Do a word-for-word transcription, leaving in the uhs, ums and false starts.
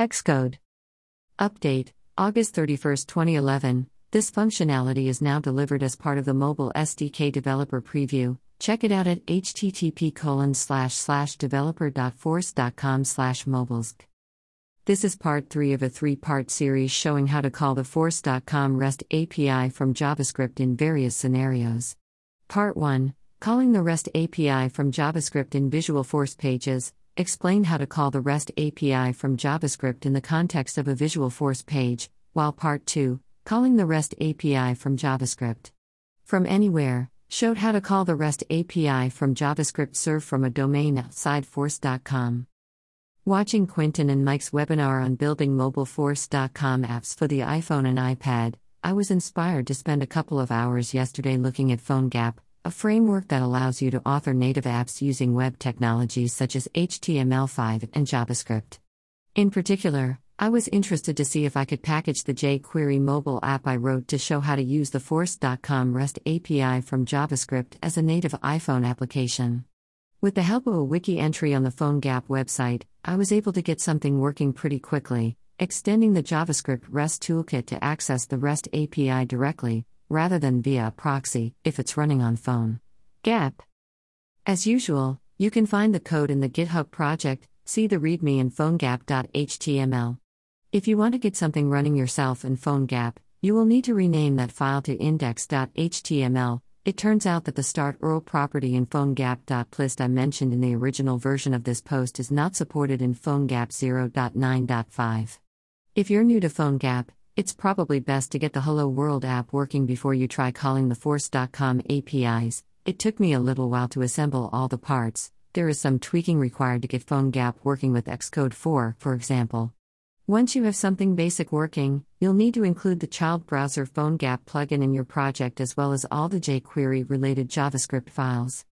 Xcode. Update, August thirty-first, twenty eleven. This functionality is now delivered as part of the Mobile S D K Developer Preview. Check it out at http colon slash slash developer.force.com slash mobiles. This is part three of a three-part series showing how to call the force dot com REST A P I from JavaScript in various scenarios. Part one, Calling the REST A P I from JavaScript in Visualforce pages. Explain how to call the REST A P I from JavaScript in the context of a Visualforce page, while Part two, Calling the REST A P I from JavaScript from anywhere, showed how to call the REST A P I from JavaScript served from a domain outside force dot com. Watching Quinton and Mike's webinar on building mobile force dot com apps for the iPhone and iPad, I was inspired to spend a couple of hours yesterday looking at PhoneGap, a framework that allows you to author native apps using web technologies such as H T M L five and JavaScript. In particular, I was interested to see if I could package the jQuery mobile app I wrote to show how to use the force dot com REST A P I from JavaScript as a native iPhone application. With the help of a wiki entry on the PhoneGap website, I was able to get something working pretty quickly, extending the JavaScript REST toolkit to access the REST A P I directly, rather than via a proxy, if it's running on PhoneGap. As usual, you can find the code in the GitHub project. See the README in PhoneGap dot H T M L. If you want to get something running yourself in PhoneGap, you will need to rename that file to index dot H T M L. It turns out that the start U R L property in PhoneGap.plist I mentioned in the original version of this post is not supported in PhoneGap zero point nine point five. If you're new to PhoneGap, it's probably best to get the Hello World app working before you try calling the force dot com A P Is. It took me a little while to assemble all the parts. There is some tweaking required to get PhoneGap working with Xcode four, for example. Once you have something basic working, you'll need to include the child browser PhoneGap plugin in your project as well as all the jQuery-related JavaScript files.